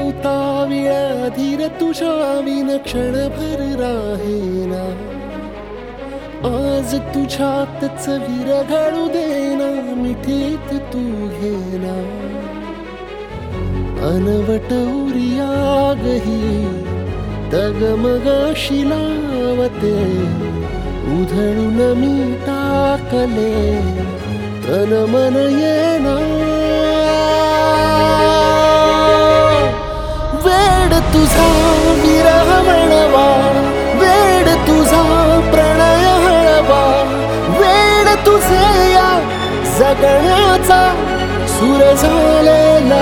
नव्हता वेळ धीर तुझ्या विन क्षणभर राहेना. आज तुझ्यातच विरघळू देना मिठीत तू घेना. अनवट उरियागही डगमगाशी लावते. उधळून मी टाकले तन मन येना. वेड तुझा विरह म्हणवा, वेड तुझा प्रणय हळवा. वेड तुझे या जगण्याचा सूर झालेला.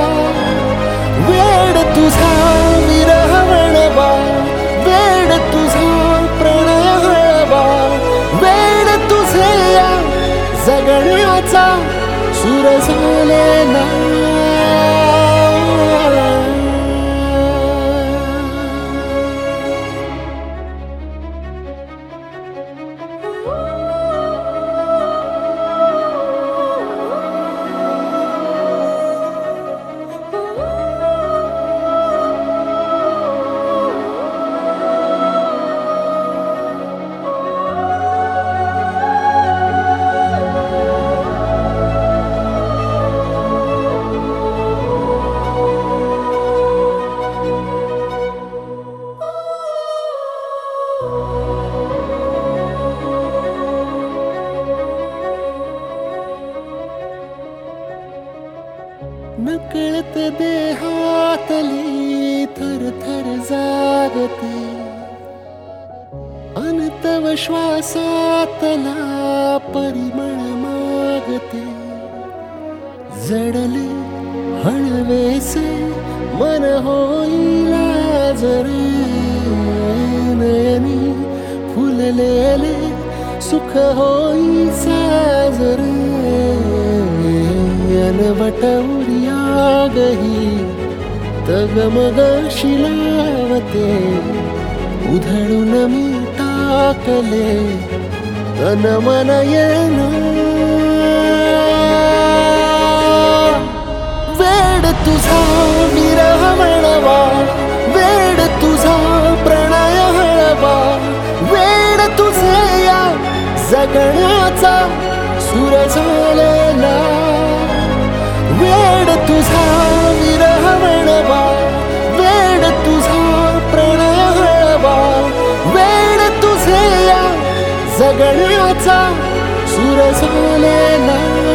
वेड तुझा विरह म्हणवा, वेड तुझा प्रणय हळवा. वेड तुझे या जगण्याचा सूर झालेला. नकळत देहातली थरथर जागते. अनतव श्वासातला परिमळ मागते. जडले हळवेसे मन होईल जरे. नयनी फुललेले सुख होई साजरे. अनवट उरियागही डगमगाशी लावते. उधळून मी टाकले तन मन येना. वेड तुझा विरह म्हणवा, वेड तुझा प्रणय हळवा. वेड तुझे या जगण्याचा सूर झालेला. वेड तुझा विरह म्हणवा, वेड तुझा प्रणय हळवा. वेड तुझे या जगण्याचा सूर झालेला.